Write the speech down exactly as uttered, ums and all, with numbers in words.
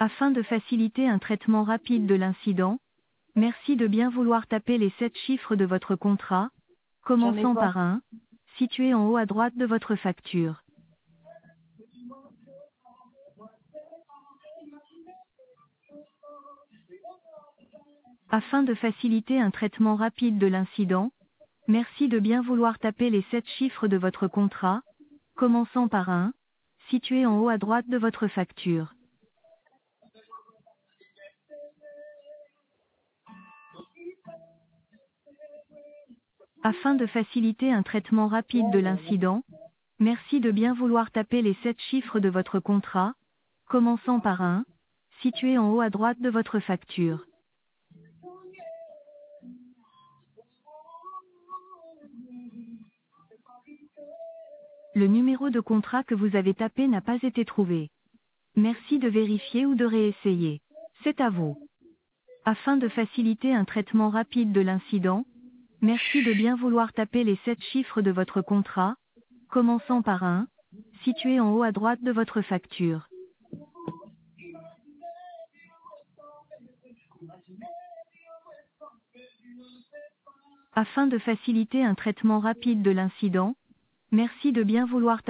Afin de faciliter un traitement rapide de l'incident, merci de bien vouloir taper les sept chiffres de votre contrat, J'en ai commençant pas. par un, situé en haut à droite de votre facture. Afin de faciliter un traitement rapide de l'incident, merci de bien vouloir taper les sept chiffres de votre contrat, commençant par un, situé en haut à droite de votre facture. Afin de faciliter un traitement rapide de l'incident, merci de bien vouloir taper les sept chiffres de votre contrat, commençant par un, situé en haut à droite de votre facture. Le numéro de contrat que vous avez tapé n'a pas été trouvé. Merci de vérifier ou de réessayer. C'est à vous. Afin de faciliter un traitement rapide de l'incident, merci de bien vouloir taper les sept chiffres de votre contrat, commençant par un, situé en haut à droite de votre facture. Afin de faciliter un traitement rapide de l'incident, merci de bien vouloir taper